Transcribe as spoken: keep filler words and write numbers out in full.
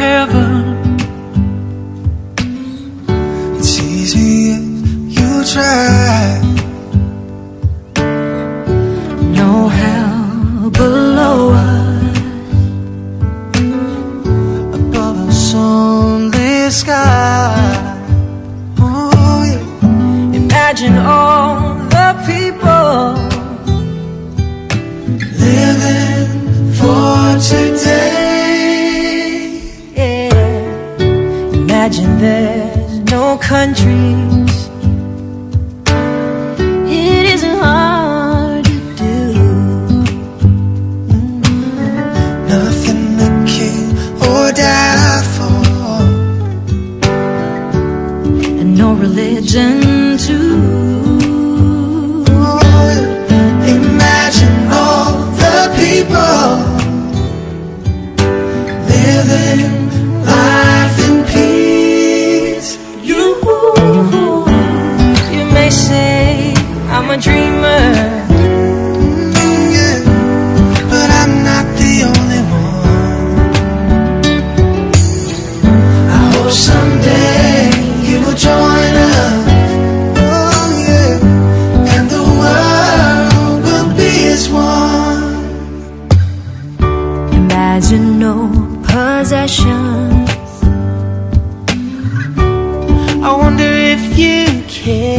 heaven. It's easy if you try. No hell below us, above us only sky. Oh yeah. Imagine all the people living for today. Yeah. Imagine there's no countries. It isn't hard to do. Nothing to kill or die for, and no religion too. oh, imagine all the people living life in peace. You, you may say I'm a dreamer, Mm, yeah, but I'm not the only one. I hope someday you will join us. Oh yeah, and the world will be as one. imagine no possessions. I wonder if you care.